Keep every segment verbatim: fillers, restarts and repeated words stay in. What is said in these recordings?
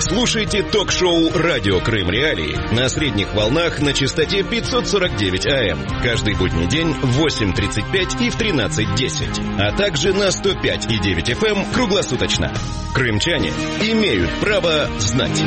Слушайте ток-шоу «Радио Крым Реалии» на средних волнах на частоте пятьсот сорок девять АМ. Каждый будний день в восемь тридцать пять и в тринадцать десять. А также на сто пять и девять эф эм круглосуточно. Крымчане имеют право знать.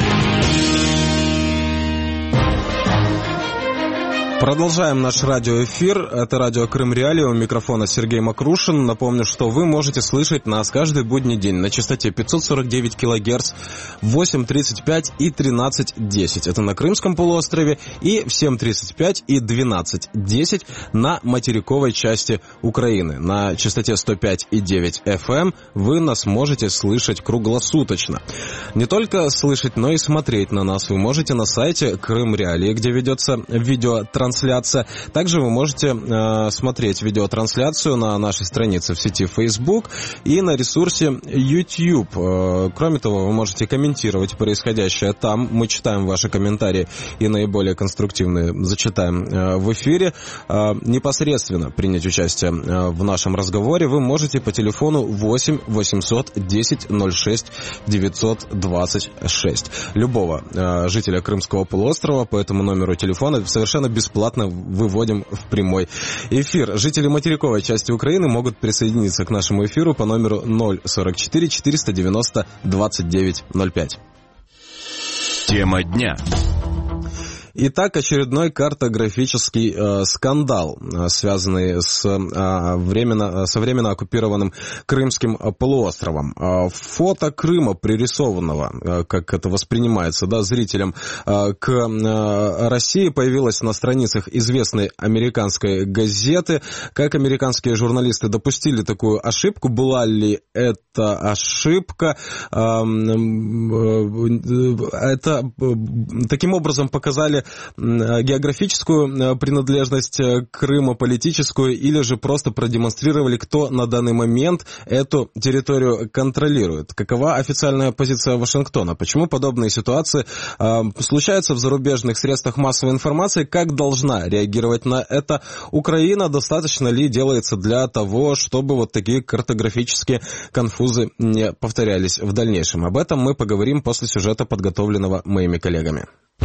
Продолжаем наш радиоэфир. Это радио Крым Реалии. У микрофона Сергей Макрушин. Напомню, что вы можете слышать нас каждый будний день на частоте пятьсот сорок девять килогерц, восемь тридцать пять и тринадцать десять. Это на Крымском полуострове. И в семь тридцать пять и двенадцать десять на материковой части Украины. На частоте сто пять и девять эф эм вы нас можете слышать круглосуточно. Не только слышать, но и смотреть на нас вы можете на сайте Крым Реалии, где ведется видеотрансляция. Трансляция. Также вы можете э, смотреть видеотрансляцию на нашей странице в сети Facebook и на ресурсе YouTube. Э, кроме того, вы можете комментировать происходящее там. Мы читаем ваши комментарии и наиболее конструктивные зачитаем э, в эфире. Э, непосредственно принять участие э, в нашем разговоре вы можете по телефону восемь восемьсот десять ноль шесть девятьсот двадцать шесть. Любого э, жителя Крымского полуострова по этому номеру телефона совершенно бесплатно Бесплатно выводим в прямой эфир. Жители материковой части Украины могут присоединиться к нашему эфиру по номеру ноль сорок четыре четыреста девяносто двадцать девять ноль пять. Тема дня. Итак, очередной картографический э, скандал, э, связанный с, э, временно, со временно оккупированным Крымским полуостровом. Э, фото Крыма, пририсованного, э, как это воспринимается, да, зрителям, э, к э, России, появилось на страницах известной американской газеты. Как американские журналисты допустили такую ошибку? Была ли это ошибка? Э, э, это э, таким образом показали географическую принадлежность Крыма, политическую, или же просто продемонстрировали, кто на данный момент эту территорию контролирует. Какова официальная позиция Вашингтона? Почему подобные ситуации э, случаются в зарубежных средствах массовой информации? Как должна реагировать на это Украина? Достаточно ли делается для того, чтобы вот такие картографические конфузы не повторялись в дальнейшем? Об этом мы поговорим после сюжета, подготовленного моими коллегами.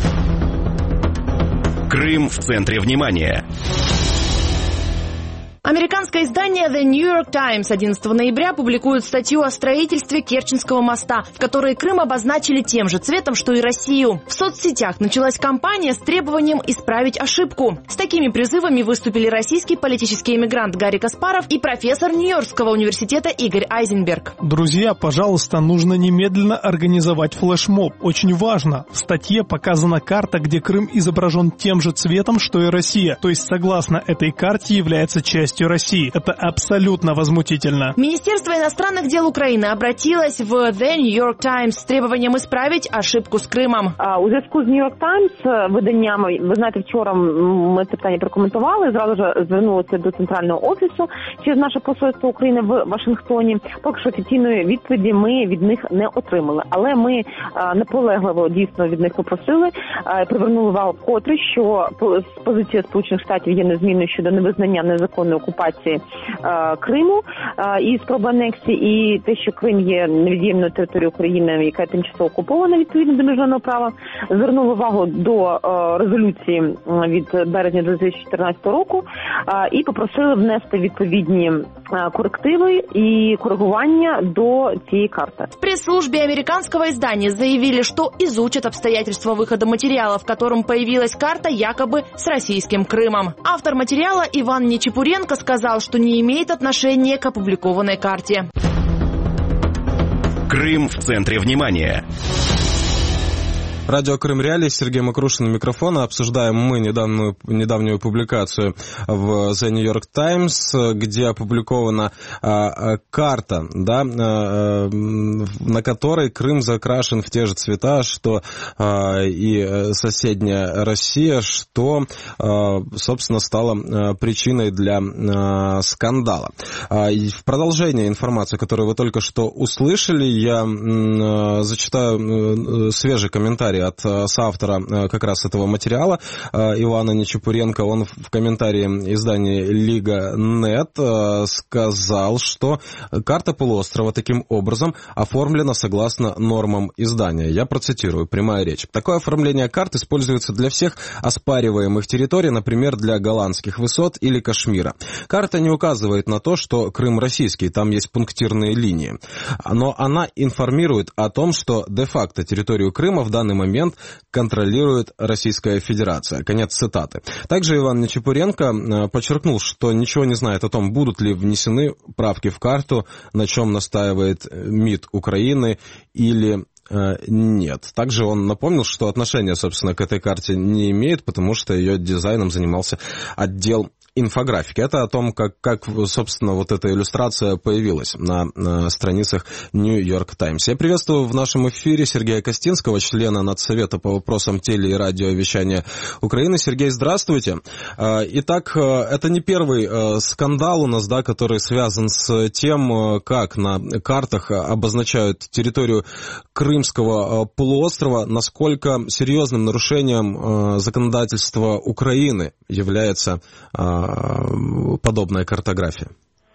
Крым в центре внимания. Американское издание The New York Times одиннадцатого ноября публикует статью о строительстве Керченского моста, в которой Крым обозначили тем же цветом, что и Россию. В соцсетях началась кампания с требованием исправить ошибку. С такими призывами выступили российский политический эмигрант Гарри Каспаров и профессор Нью-Йоркского университета Игорь Айзенберг. Друзья, пожалуйста, нужно немедленно организовать флешмоб. Очень важно. В статье показана карта, где Крым изображен тем же цветом, что и Россия. То есть, согласно этой карте, является частью России. Это абсолютно возмутительно. Министерство иностранных дел Украины обратилось в The New York Times з требуванням исправить ошибку з Кримом. А, у зв'язку з New York Times виданнями, ви знаєте, вчора ми це питання прокоментували, зразу ж звернулися до центрального офісу через наше посольство України в Вашингтоні. Поки що офіційної відповіді ми від них не отримали. Але ми а, наполегливо дійсно від них попросили, а, привернули увагу вкотре, що позиція Сполучених Штатів є незмінною щодо невизнання незаконної окупації е, Криму е, і спроби анексії, і те, що Крим є невід'ємною територією України, яка тимчасово окупована відповідно до міжнародного права, звернули увагу до е, резолюції від березня дві тисячі чотирнадцятого року е, і попросили внести відповідні е, коррективи и корректирования до цієї карты. В пресс-службе американского издания заявили, что изучат обстоятельства выхода материала, в котором появилась карта якобы с российским Крымом. Автор материала Иван Нечепуренко сказал, что не имеет отношения к опубликованной карте. Крым в центре внимания. Радио Крым Реалии, Сергей Макрушин у микрофона. Обсуждаем мы недавнюю, недавнюю публикацию в The New York Times, где опубликована а, карта, да, а, на которой Крым закрашен в те же цвета, что а, и соседняя Россия, что, а, собственно, стало причиной для а, скандала. А, и в продолжение информации, которую вы только что услышали, я а, зачитаю а, свежий комментарий комментарий от соавтора как раз этого материала, Ивана Нечепуренко. Он в комментарии издания Лига точка нет сказал, что карта полуострова таким образом оформлена согласно нормам издания. Я процитирую, прямая речь. Такое оформление карт используется для всех оспариваемых территорий, например, для голландских высот или Кашмира. Карта не указывает на то, что Крым российский, там есть пунктирные линии. Но она информирует о том, что де-факто территорию Крыма в данный момент контролирует Российская Федерация. Конец цитаты. Также Иван Нечепуренко подчеркнул, что ничего не знает о том, будут ли внесены правки в карту, на чем настаивает МИД Украины или нет. Также он напомнил, что отношения, собственно, к этой карте не имеет, потому что ее дизайном занимался отдел инфографики. Это о том, как, как, собственно, вот эта иллюстрация появилась на, на страницах Нью-Йорк Таймс. Я приветствую в нашем эфире Сергея Костинского, члена Надсовета по вопросам теле- и радиовещания Украины. Сергей, здравствуйте. Итак, это не первый скандал у нас, да, который связан с тем, как на картах обозначают территорию Крымского полуострова. Насколько серьезным нарушением законодательства Украины является подобна картографія?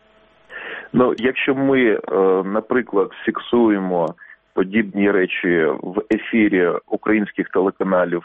Ну, якщо ми, наприклад, фіксуємо подібні речі в ефірі українських телеканалів,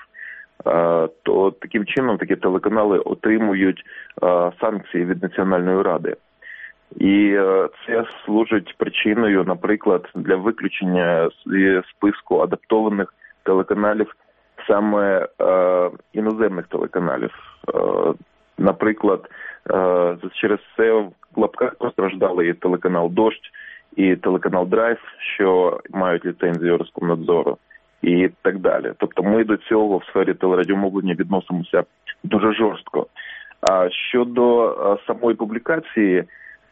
то таким чином такі телеканали отримують санкції від Національної ради. І це служить причиною, наприклад, для виключення з списку адаптованих телеканалів саме іноземних телеканалів. Наприклад, через це в лапках постраждали і телеканал «Дождь», і телеканал «Драйв», що мають ліцензію Роскомнадзору, і так далі. Тобто ми до цього в сфері телерадіомовлення відносимося дуже жорстко. А щодо самої публікації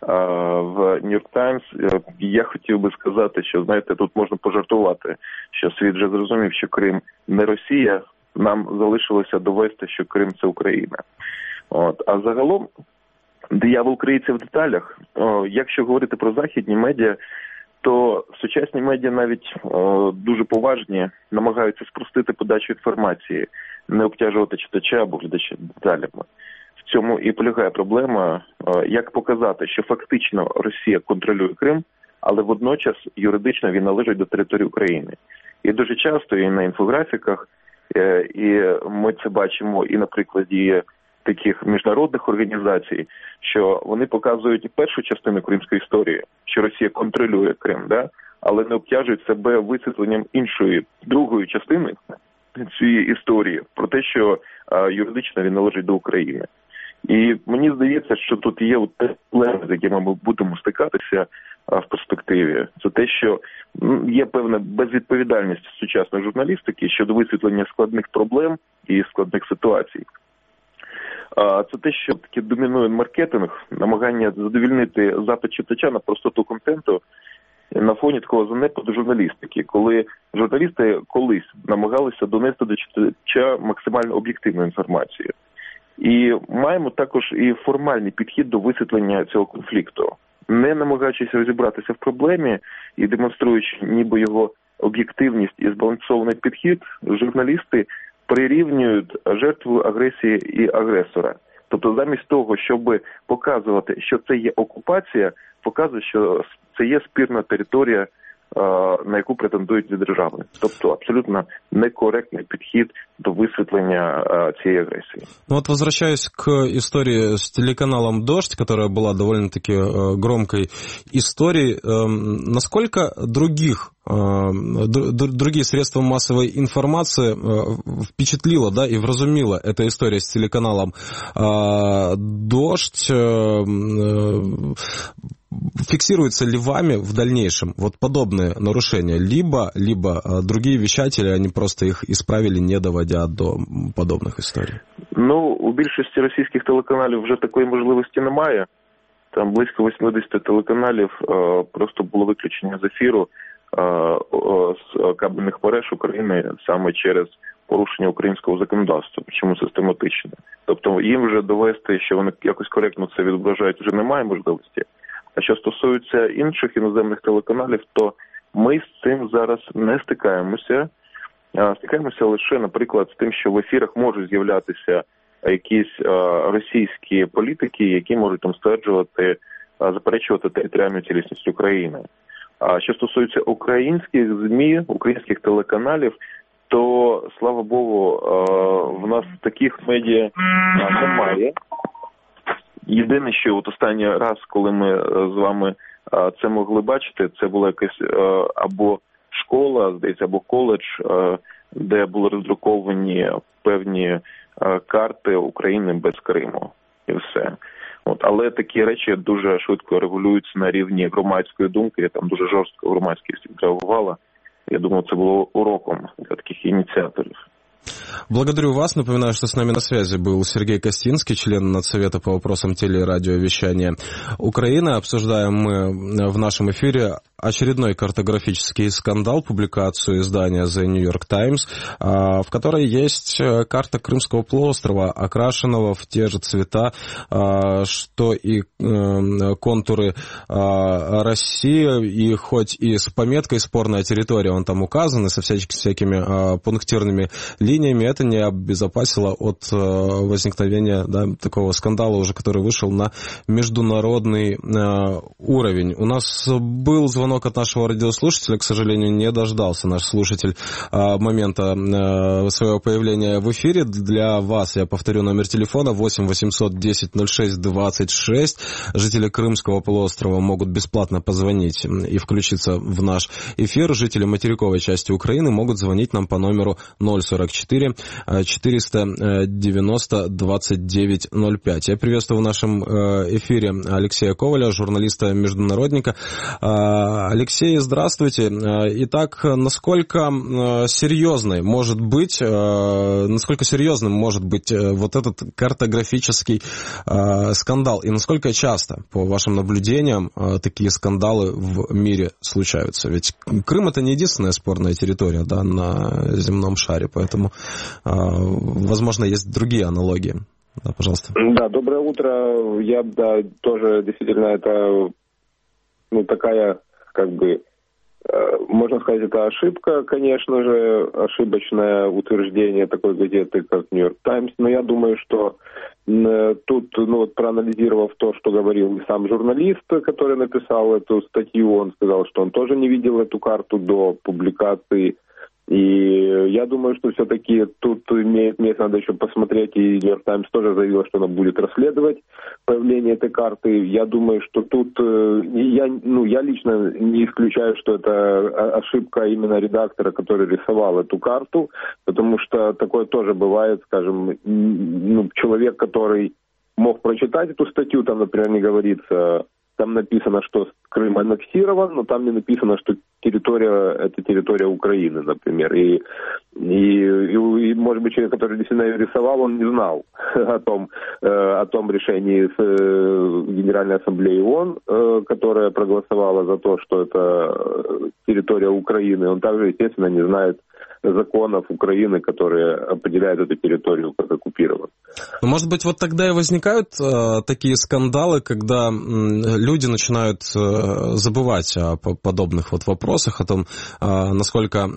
в Нью-Йорк Таймс, я хотів би сказати, що, знаєте, тут можна пожартувати, що світ вже зрозумів, що Крим не Росія, нам залишилося довести, що Крим – це Україна. От. А загалом, диявол криється в деталях. О, якщо говорити про західні медіа, то сучасні медіа навіть о, дуже поважні, намагаються спростити подачу інформації, не обтяжувати читача або глядача деталями. В цьому і полягає проблема, о, як показати, що фактично Росія контролює Крим, але водночас юридично він належить до території України. І дуже часто і на інфографіках, і ми це бачимо і на прикладі таких міжнародних організацій, що вони показують першу частину кримської історії, що Росія контролює Крим, да? Але не обтяжують себе висвітленням іншої, другої частини цієї історії, про те, що а, юридично він належить до України. І мені здається, що тут є проблеми, з якими ми будемо стикатися а, в перспективі. Це те, що ну, є певна безвідповідальність сучасної журналістики щодо висвітлення складних проблем і складних ситуацій. Це те, що таки домінує маркетинг, намагання задовільнити запит читача на простоту контенту на фоні такого занепаду журналістики, коли журналісти колись намагалися донести до читача максимально об'єктивну інформацію. І маємо також і формальний підхід до висвітлення цього конфлікту. Не намагаючись розібратися в проблемі і демонструючи ніби його об'єктивність і збалансований підхід, журналісти прирівнюють жертву агресії і агресора. Тобто замість того, щоб показувати, що це є окупація, показує, що це є спірна територія, на яку претендують дві держави. Тобто абсолютно некоректний підхід до высветления цієї агрессии. Ну вот возвращаясь к истории с телеканалом «Дождь», которая была довольно-таки громкой историей, насколько других другие средства массовой информации впечатлила, да, и вразумила эта история с телеканалом «Дождь»? Фиксируются ли вами в дальнейшем вот подобные нарушения? Либо, либо другие вещатели, они просто их исправили, не доводя до подобних історій? Ну, у більшості російських телеканалів вже такої можливості немає. Там близько вісімдесят телеканалів е, просто було виключення з ефіру е, е, з кабельних мереж України саме через порушення українського законодавства, причому систематично. Тобто їм вже довести, що вони якось коректно це відображають, вже немає можливості. А що стосується інших іноземних телеканалів, то ми з цим зараз не стикаємося. стикаємося лише, наприклад, з тим, що в ефірах можуть з'являтися якісь російські політики, які можуть там стверджувати, заперечувати територіальну цілісність України. А що стосується українських ЗМІ, українських телеканалів, то, слава Богу, в нас таких медіа немає. Єдине, що от останній раз, коли ми з вами це могли бачити, це була якась або школа, здається, або коледж, де були роздруковані певні карти України без Криму. І все. От, але такі речі дуже швидко регулюються на рівні громадської думки, там дуже жорстко громадськість реагувала. Я думаю, це было уроком для таких инициаторов. Благодарю вас. Напоминаю, что с нами на связи был Сергей Костинский, член Надсовета по вопросам теле- и радиовещания Украины. Обсуждаем мы в нашем эфире очередной картографический скандал, публикацию издания The New York Times, в которой есть карта Крымского полуострова, окрашенного в те же цвета, что и контуры России, и хоть и с пометкой «Спорная территория» он там указан, и со всякими пунктирными линиями, это не обезопасило от возникновения, да, такого скандала уже, который вышел на международный уровень. У нас был звонок от нашего радиослушателя, к сожалению, не дождался наш слушатель момента своего появления в эфире. Для вас я повторю номер телефона восемь восемьсот десять ноль шесть двадцать шесть. Жители Крымского полуострова могут бесплатно позвонить и включиться в наш эфир. Жители материковой части Украины могут звонить нам по номеру ноль сорок четыре четыреста девяносто двадцать девять ноль пять. Я приветствую в нашем эфире Алексея Коваля, журналиста-международника. Алексей, здравствуйте. Итак, насколько серьезной может быть, насколько серьезным может быть вот этот картографический скандал, и насколько часто, по вашим наблюдениям, такие скандалы в мире случаются? Ведь Крым — это не единственная спорная территория, да, на земном шаре, поэтому, возможно, есть другие аналогии. Да, пожалуйста. Да, доброе утро. Я, да, тоже действительно это, ну, такая, как бы, э, можно сказать, это ошибка, конечно же, ошибочное утверждение такой газеты, как New York Times, но я думаю, что э, тут, ну, вот, проанализировав то, что говорил сам журналист, который написал эту статью, он сказал, что он тоже не видел эту карту до публикации. И я думаю, что все-таки тут имеет место, надо еще посмотреть, и New York Times тоже заявила, что она будет расследовать появление этой карты. Я думаю, что тут, я, ну, я лично не исключаю, что это ошибка именно редактора, который рисовал эту карту, потому что такое тоже бывает, скажем, ну, человек, который мог прочитать эту статью, там, например, не говорится... Там написано, что Крым аннексирован, но там не написано, что территория – это территория Украины, например. И, и, и, и, может быть, человек, который действительно ее рисовал, он не знал о том, э, о том решении с, э, Генеральной Ассамблеи ООН, э, которая проголосовала за то, что это территория Украины. Он также, естественно, не знает законов Украины, которые определяют эту территорию как оккупированную. Может быть, вот тогда и возникают э, такие скандалы, когда э, люди начинают э, забывать о подобных вот вопросах, о том, э, насколько э,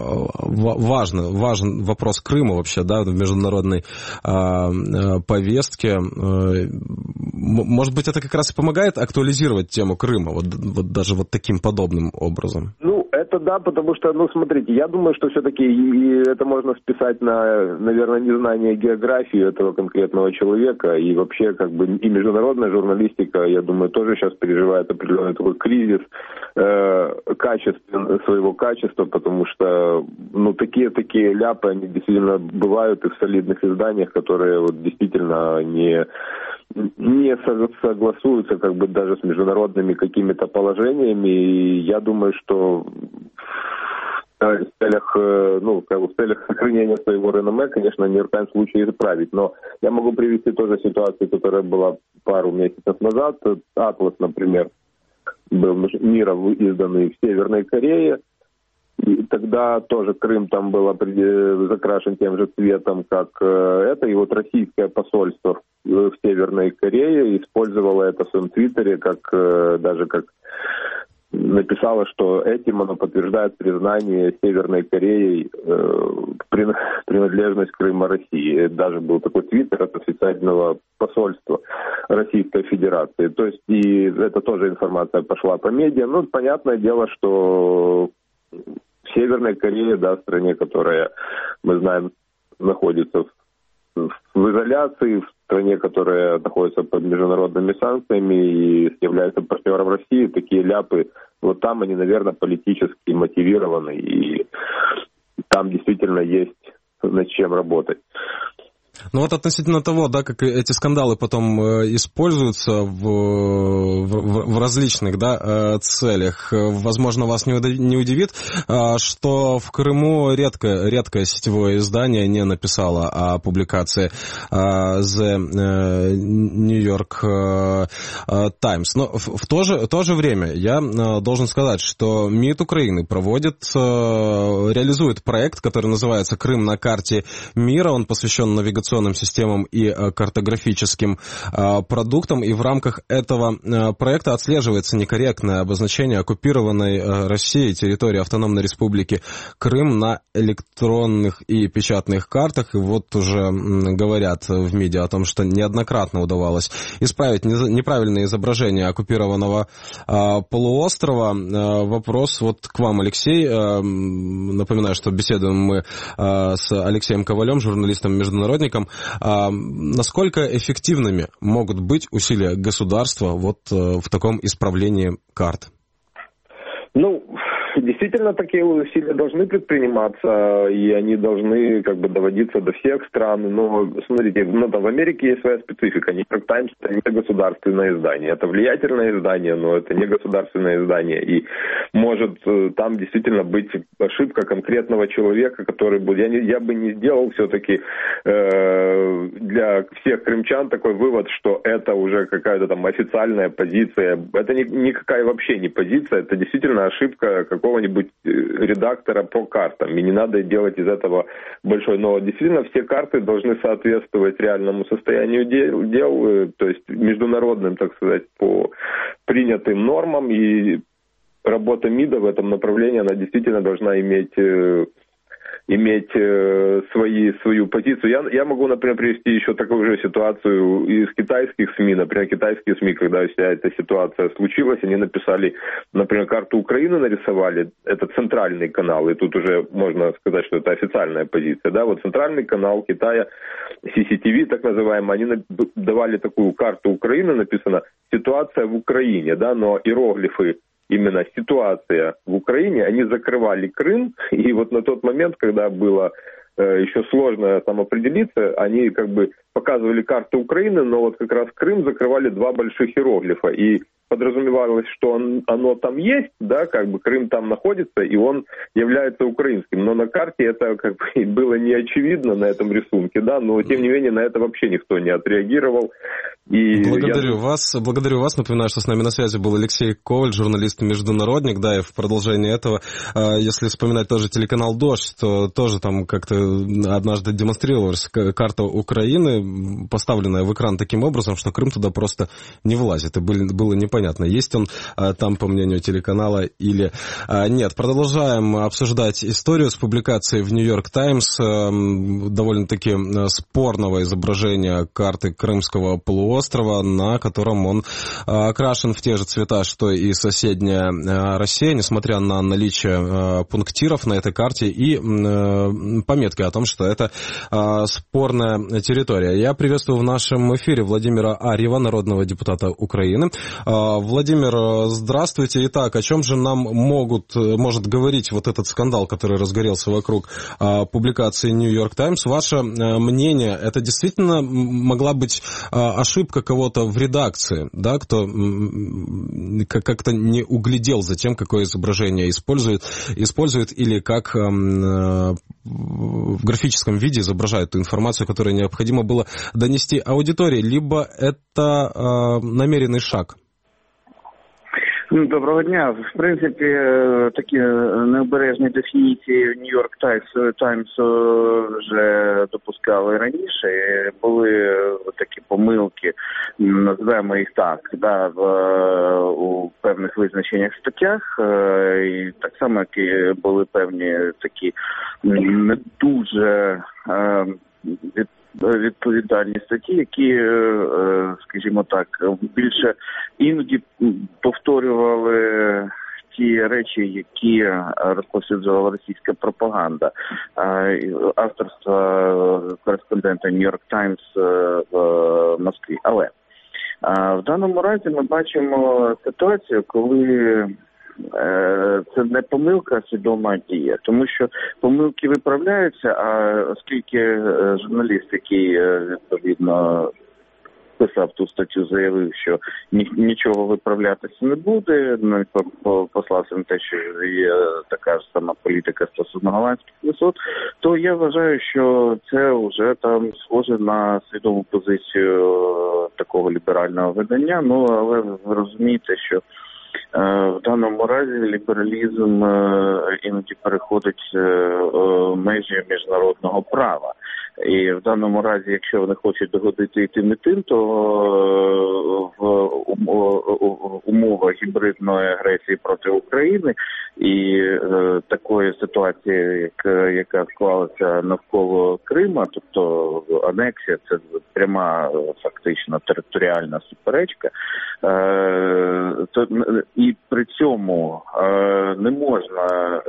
важно, важен вопрос Крыма вообще, да, в международной э, повестке. Э, может быть, это как раз и помогает актуализировать тему Крыма, вот, вот даже вот таким подобным образом? Ну, это да, потому что, ну, смотрите, я думаю, что все-таки и это можно списать на, наверное, незнание географии этого конкретного человека, и вообще, как бы, и международная журналистика, я думаю, тоже сейчас переживает определенный такой кризис э, качества, своего качества, потому что, ну, такие-такие ляпы, они действительно бывают и в солидных изданиях, которые вот действительно не... не согласуются как бы даже с международными какими-то положениями, и я думаю, что в целях, ну, как бы в целях сохранения своего реноме, конечно, New York Times лучше исправить, но я могу привести тоже ситуацию, которая была пару месяцев назад. Атлас, например, был мира изданный в Северной Корее, и тогда тоже Крым там был закрашен тем же цветом, как это, и вот российское посольство в Северной Корее использовало это в своем твиттере как даже как написала, что этим оно подтверждает признание Северной Кореей э, принадлежность Крыма России. Даже был такой твиттер от официального посольства Российской Федерации. То есть и это тоже информация пошла по медиа. Ну, понятное дело, что Северная Корея, да, стране, которая, мы знаем, находится в в изоляции, в стране, которая находится под международными санкциями и является партнером России, такие ляпы, вот там они, наверное, политически мотивированы, и там действительно есть над чем работать. Ну вот относительно того, да, как эти скандалы потом используются в, в, в различных, да, целях, возможно, вас не удивит, что в Крыму редко, редкое сетевое издание не написало о публикации The New York Times. Но в, в, то же, в то же время я должен сказать, что МИД Украины проводит, реализует проект, который называется «Крым на карте мира». Он посвящен навигационным системам и картографическим продуктам, и в рамках этого проекта отслеживается некорректное обозначение оккупированной Россией территории Автономной Республики Крым на электронных и печатных картах. И вот уже говорят в МИДе о том, что неоднократно удавалось исправить неправильное изображение оккупированного полуострова. Вопрос вот к вам, Алексей. Напоминаю, что беседуем мы с Алексеем Ковалем, журналистом-международником. А насколько эффективными могут быть усилия государства вот в таком исправлении карт? Ну, действительно, такие усилия должны предприниматься, и они должны как бы доводиться до всех стран. Но, смотрите, ну, там в Америке есть своя специфика. New York Times — это не государственное издание. Это влиятельное издание, но это не государственное издание. И может там действительно быть ошибка конкретного человека, который будет... Я, не, я бы не сделал все-таки э, для всех крымчан такой вывод, что это уже какая-то там официальная позиция. Это ни, никакая вообще не позиция. Это действительно ошибка какого-нибудь редактора по картам. И не надо делать из этого большой. Но действительно все карты должны соответствовать реальному состоянию дел, дел, то есть международным, так сказать, по принятым нормам. И работа МИДа в этом направлении, она действительно должна иметь... иметь э, свои, свою позицию. Я, я могу, например, привести еще такую же ситуацию из китайских СМИ. Например, китайские СМИ, когда вся эта ситуация случилась, они написали, например, карту Украины нарисовали, это центральный канал, и тут уже можно сказать, что это официальная позиция. Да? Вот центральный канал Китая, си си ти ви, так называемый, они давали такую карту Украины, написано «Ситуация в Украине», да? Но иероглифы именно ситуация в Украине, они закрывали Крым, и вот на тот момент, когда было э, еще сложно там определиться, они как бы показывали карту Украины, но вот как раз Крым закрывали два больших иероглифа, и подразумевалось, что он, оно там есть, да, как бы Крым там находится, и он является украинским, но на карте это как бы было не очевидно на этом рисунке, да, но тем не менее на это вообще никто не отреагировал. И благодарю я... вас, благодарю вас. Напоминаю, что с нами на связи был Алексей Коваль, журналист-международник, да, и в продолжение этого, если вспоминать тоже телеканал «Дождь», то тоже там как-то однажды демонстрировалась карта Украины, поставленная в экран таким образом, что Крым туда просто не влазит, и было непонятно, есть он там, по мнению телеканала, или нет. Продолжаем обсуждать историю с публикацией в New York Times довольно-таки спорного изображения карты Крымского полуострова, острова, на котором он окрашен в те же цвета, что и соседняя Россия, несмотря на наличие пунктиров на этой карте и пометки о том, что это спорная территория. Я приветствую в нашем эфире Владимира Арьева, народного депутата Украины. Владимир, здравствуйте. Итак, о чем же нам могут, может говорить вот этот скандал, который разгорелся вокруг публикации New York Times? Ваше мнение, это действительно могла быть ошибка кого-то в редакции, да, кто как-то не углядел за тем, какое изображение использует, использует или как э, в графическом виде изображает ту информацию, которую необходимо было донести аудитории, либо это э, намеренный шаг? Доброго дня. В принципі, такі необережні дефініції Нью-Йорк Таймс вже допускали раніше. Були такі помилки, назвемо їх так, да, в, у певних визначеннях статтях. І так само, як були певні такі не дуже від відповідальні статті, які, скажімо так, більше іноді повторювали ті речі, які розповсюджувала російська пропаганда. Авторства кореспондента Нью-Йорк Таймс в Москві. Але в даному разі ми бачимо ситуацію, коли це не помилка, а свідома дія. Тому що помилки виправляються, а оскільки журналіст, який відповідно писав ту статтю, заявив, що нічого виправлятися не буде, послався на те, що є така ж сама політика стосовно голландських висот, то я вважаю, що це вже там схоже на свідому позицію такого ліберального видання. Ну, але ви розумієте, що в даному разі лібералізм іноді переходить межі міжнародного права. І в даному разі, якщо вони хочуть догодити і тим, і тим, то в умовах гібридної агресії проти України і такої ситуації, яка склалася навколо Крима, тобто анексія, це пряма фактично територіальна суперечка, то і при цьому не можна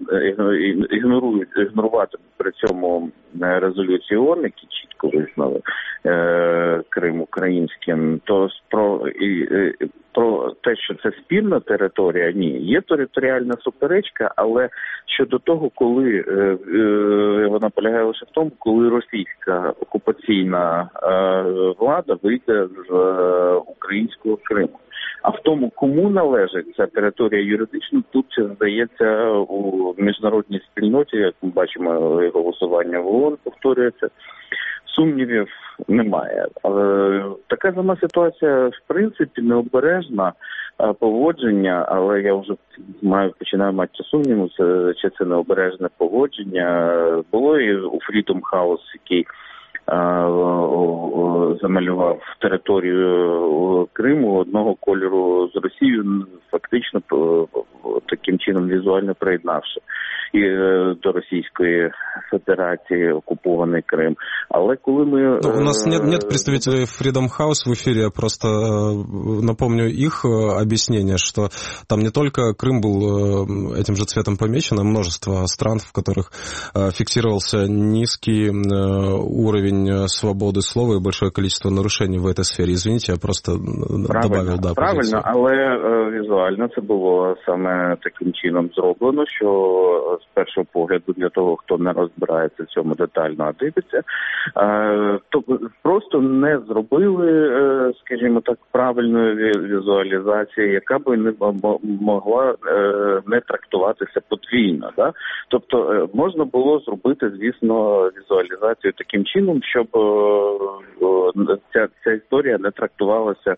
ігнорувати при цьому резолюції ООН, які чітко визнали Крим українським, то про, і, про те, що це спільна територія, ні. Є територіальна суперечка, але щодо того, коли вона полягає лише в тому, коли російська окупаційна влада вийде з українського Криму. А в тому, кому належить ця територія юридично, тут, здається, у міжнародній спільноті, як ми бачимо, голосування в ООН повторюється, сумнівів немає. Але така сама ситуація, в принципі, необережна поводження, але я вже маю починаю мати сумніву, це, чи це необережне поводження. Було і у Freedom House, який замалював територію Криму одного кольору з Росією, фактично таким чином візуально приєднавши і до Російської Федерації окупований Крим. Але коли мы... Ну, у нас нет, нет представителей Freedom House в эфире, я просто напомню их объяснение, что там не только Крым был этим же цветом помечен, а множество стран, в которых фиксировался низкий уровень свободы слова и большое количество нарушений в этой сфере. Извините, я просто правильно, добавив, да, правильно, позицію. Але візуально це було саме таким чином зроблено, що з першого погляду для того, хто не розбирається в цьому детально, а дивиться, то просто не зробили, скажімо так, правильної візуалізації, яка би не могла не трактуватися подвійно. Да? Тобто можна було зробити, звісно, візуалізацію таким чином, щоб ця, ця історія не трактувалася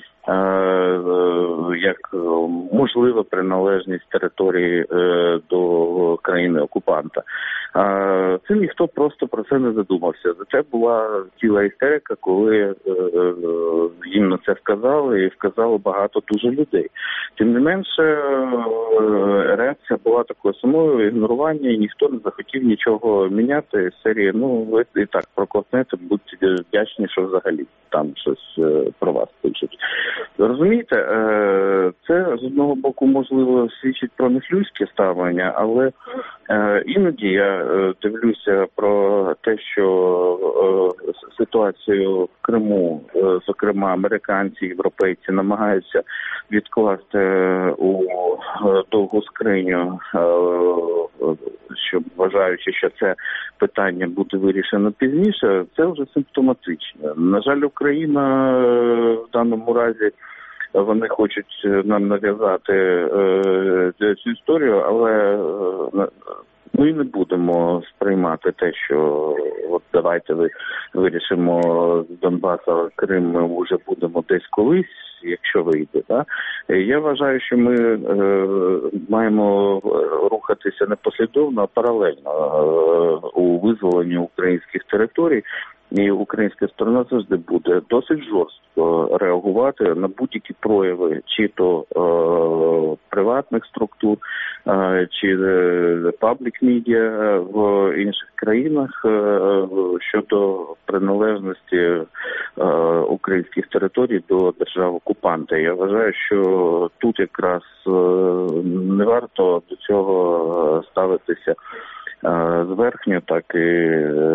як можлива приналежність території до країни-окупанта. Це ніхто просто про це не задумався. Це була ціла істерика, коли їм на це сказали, і сказало багато дуже людей. Тим не менше, реакція була такою самою, ігнорування, і ніхто не захотів нічого міняти. З серії, ну, ви і так проковтнете, будьте вдячні, що взагалі там щось про вас пишуть. Розумієте, це з одного боку, можливо, свідчить про нехлюйське ставлення, але іноді я дивлюся про те, що ситуацію в Криму, зокрема, американці, європейці намагаються відкласти у довгу скриню, щоб вважаючи, що це питання буде вирішено пізніше, це вже симптоматично. На жаль, Україна в даному разі, вони хочуть нам нав'язати е, цю історію, але е, ми не будемо сприймати те, що от давайте ви вирішимо з Донбаса, Крим ми вже будемо десь колись, якщо вийде. Да? Я вважаю, що ми е, маємо рухатися не послідовно, а паралельно е, у визволенні українських територій. І українська сторона завжди буде досить жорстко реагувати на будь-які прояви, чи то е, приватних структур, е, чи паблік-медіа в інших країнах е, щодо приналежності е, українських територій до держав-окупанта. Я вважаю, що тут якраз е, не варто до цього ставитися зверхньо, так і,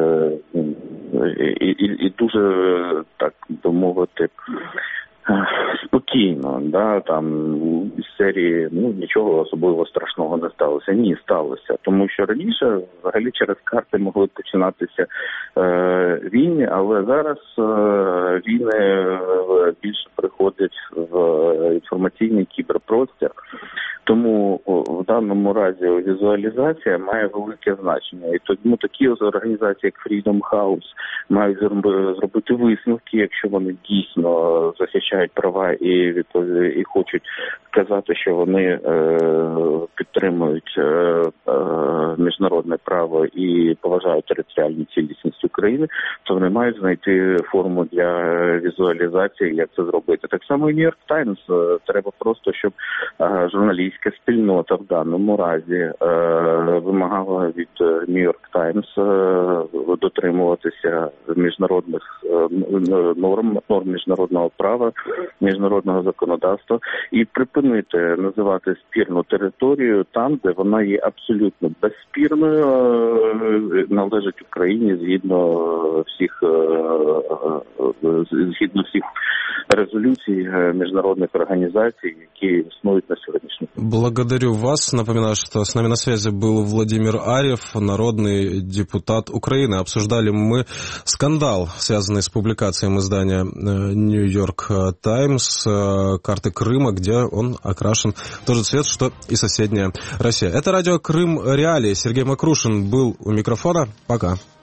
і, і, і дуже, так би мовити, спокійно, да, там з серії, ну, нічого особливо страшного не сталося. Ні, сталося. Тому що раніше взагалі через карти могли починатися е, війни, але зараз е, війни більше приходять в інформаційний кіберпростір. Тому в даному разі візуалізація має велике значення. І тому такі організації, як Freedom House, мають зробити висновки, якщо вони дійсно захищають права і, і хочуть сказати, що вони е, підтримують е, е, міжнародне право і поважають територіальну цілісність України, то вони мають знайти форму для візуалізації, як це зробити. Так само і New York Times. Треба просто, щоб е, журналістська спільнота в даному разі е, вимагала від New York Times е, дотримуватися міжнародних е, норм, норм міжнародного права, міжнародного законодавства і припинити називати спірну територію там, де вона є абсолютно безспірною, е, належить Україні згідно всіх е, згідно всіх резолюций міжнародних організацій, які існують на сьогоднішній день. Благодарю вас. Напоминаю, что с нами на связи был Владимир Арьев, народный депутат Украины. Обсуждали мы скандал, связанный с публикацией издания New York Times карты Крыма, где он окрашен в тот же цвет, что и соседняя Россия. Это радио Крым Реалии. Сергей Макрушин был у микрофона. Пока.